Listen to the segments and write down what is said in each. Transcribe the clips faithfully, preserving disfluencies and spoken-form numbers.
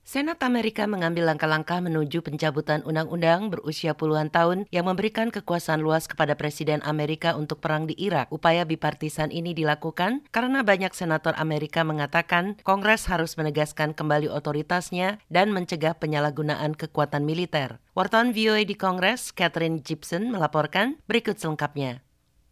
Senat Amerika mengambil langkah-langkah menuju pencabutan undang-undang berusia puluhan tahun yang memberikan kekuasaan luas kepada Presiden Amerika untuk perang di Irak. Upaya bipartisan ini dilakukan karena banyak senator Amerika mengatakan Kongres harus menegaskan kembali otoritasnya dan mencegah penyalahgunaan kekuatan militer. Wartawan V O A di Kongres, Catherine Gibson, melaporkan berikut selengkapnya.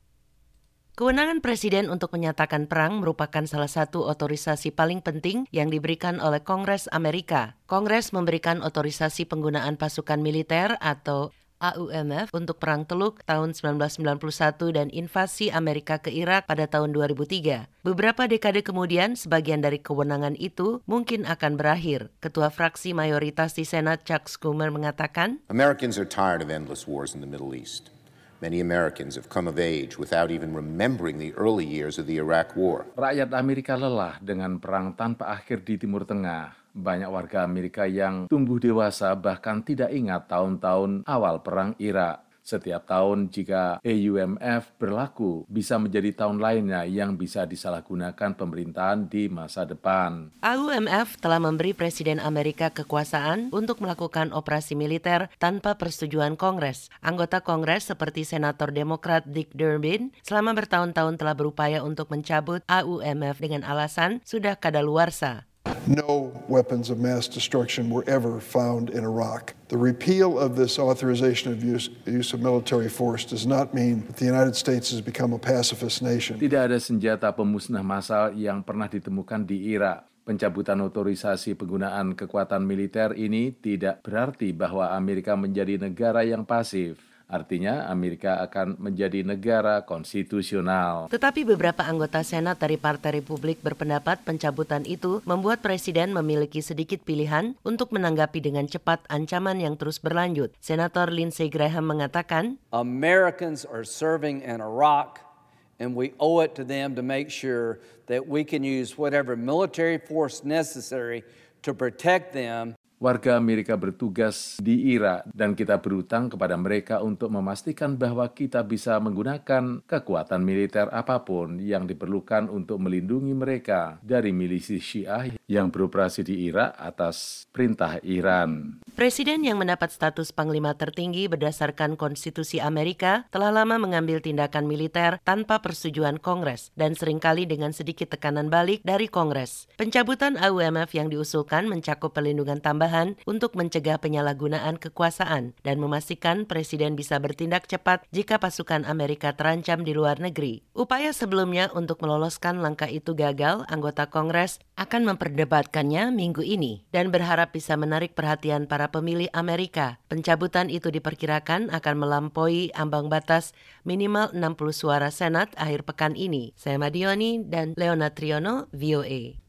Kewenangan Presiden untuk menyatakan perang merupakan salah satu otorisasi paling penting yang diberikan oleh Kongres Amerika. Kongres memberikan otorisasi penggunaan pasukan militer atau A U M F untuk Perang Teluk tahun sembilan belas sembilan puluh satu dan invasi Amerika ke Irak pada tahun dua ribu tiga. Beberapa dekade kemudian, sebagian dari kewenangan itu mungkin akan berakhir. Ketua fraksi mayoritas di Senat Chuck Schumer mengatakan, Americans are tired of endless wars in the Middle East. Many Americans have come of age without even remembering the early years of the Iraq War. Rakyat Amerika lelah dengan perang tanpa akhir di Timur Tengah. Banyak warga Amerika yang tumbuh dewasa bahkan tidak ingat tahun-tahun awal perang Irak. Setiap tahun jika A U M F berlaku, bisa menjadi tahun lainnya yang bisa disalahgunakan pemerintahan di masa depan. A U M F telah memberi Presiden Amerika kekuasaan untuk melakukan operasi militer tanpa persetujuan Kongres. Anggota Kongres seperti Senator Demokrat Dick Durbin selama bertahun-tahun telah berupaya untuk mencabut A U M F dengan alasan sudah kadaluarsa. No weapons of mass destruction were ever found in Iraq. The repeal of this authorization of use, use of military force does not mean that the United States has become a pacifist nation. Tidak ada senjata pemusnah massal yang pernah ditemukan di Irak. Pencabutan otorisasi penggunaan kekuatan militer ini tidak berarti bahwa Amerika menjadi negara yang pasif. Artinya Amerika akan menjadi negara konstitusional. Tetapi beberapa anggota Senat dari Partai Republik berpendapat pencabutan itu membuat Presiden memiliki sedikit pilihan untuk menanggapi dengan cepat ancaman yang terus berlanjut. Senator Lindsey Graham mengatakan, Americans are serving in Iraq and we owe it to them to make sure that we can use whatever military force necessary to protect them. Warga Amerika bertugas di Irak dan kita berutang kepada mereka untuk memastikan bahwa kita bisa menggunakan kekuatan militer apapun yang diperlukan untuk melindungi mereka dari milisi Syiah yang beroperasi di Irak atas perintah Iran. Presiden yang mendapat status Panglima tertinggi berdasarkan Konstitusi Amerika telah lama mengambil tindakan militer tanpa persetujuan Kongres dan seringkali dengan sedikit tekanan balik dari Kongres. Pencabutan A U M F yang diusulkan mencakup perlindungan tambahan untuk mencegah penyalahgunaan kekuasaan dan memastikan Presiden bisa bertindak cepat jika pasukan Amerika terancam di luar negeri. Upaya sebelumnya untuk meloloskan langkah itu gagal, anggota Kongres akan memperdebatkannya minggu ini dan berharap bisa menarik perhatian para pemilih Amerika. Pencabutan itu diperkirakan akan melampaui ambang batas minimal enam puluh suara Senat akhir pekan ini. Saya Madioni dan Leona Triono, V O A.